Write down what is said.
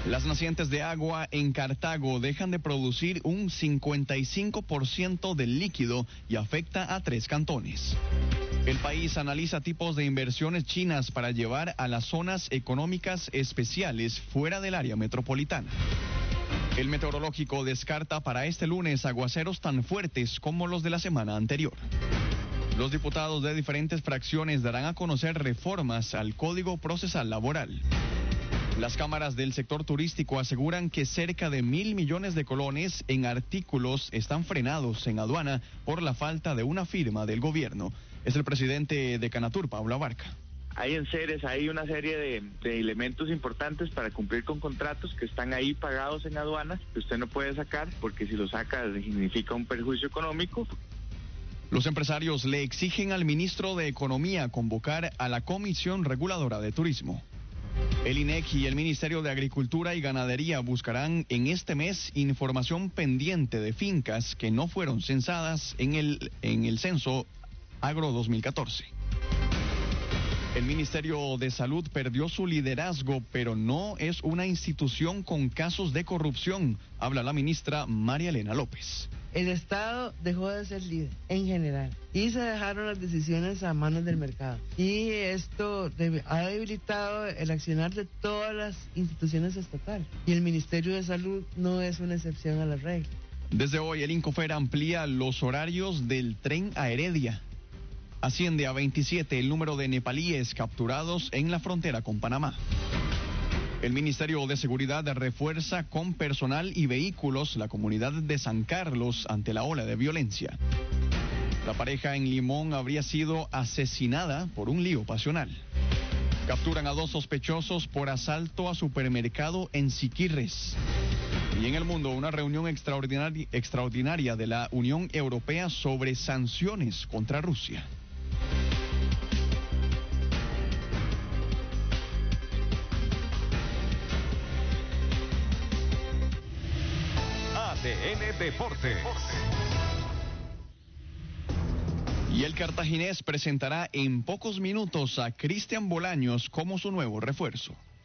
Las nacientes de agua en Cartago dejan de producir un 55% del líquido y afecta a 3 cantones. El país analiza tipos de inversiones chinas para llevar a las zonas económicas especiales fuera del área metropolitana. El meteorológico descarta para este lunes aguaceros tan fuertes como los de la semana anterior. Los diputados de diferentes fracciones darán a conocer reformas al Código Procesal Laboral. Las cámaras del sector turístico aseguran que cerca de 1.000 millones de colones en artículos están frenados en aduana por la falta de una firma del gobierno. Es el presidente de Canatur, Pablo Abarca. Hay enseres, hay una serie de elementos importantes para cumplir con contratos que están ahí pagados en aduanas, que usted no puede sacar, porque si lo saca significa un perjuicio económico. Los empresarios le exigen al ministro de Economía convocar a la Comisión Reguladora de Turismo. El INEC y el Ministerio de Agricultura y Ganadería buscarán en este mes información pendiente de fincas que no fueron censadas en el censo Agro 2014. El Ministerio de Salud perdió su liderazgo, pero no es una institución con casos de corrupción, habla la ministra María Elena López. El Estado dejó de ser líder en general y se dejaron las decisiones a manos del mercado. Y esto ha debilitado el accionar de todas las instituciones estatales. Y el Ministerio de Salud no es una excepción a la regla. Desde hoy el Incofer amplía los horarios del tren a Heredia. Asciende a 27 el número de nepalíes capturados en la frontera con Panamá. El Ministerio de Seguridad refuerza con personal y vehículos la comunidad de San Carlos ante la ola de violencia. La pareja en Limón habría sido asesinada por un lío pasional. Capturan a 2 sospechosos por asalto a supermercado en Siquirres. Y en el mundo, una reunión extraordinaria de la Unión Europea sobre sanciones contra Rusia. ADN Deportes. Y el cartaginés presentará en pocos minutos a Cristian Bolaños como su nuevo refuerzo.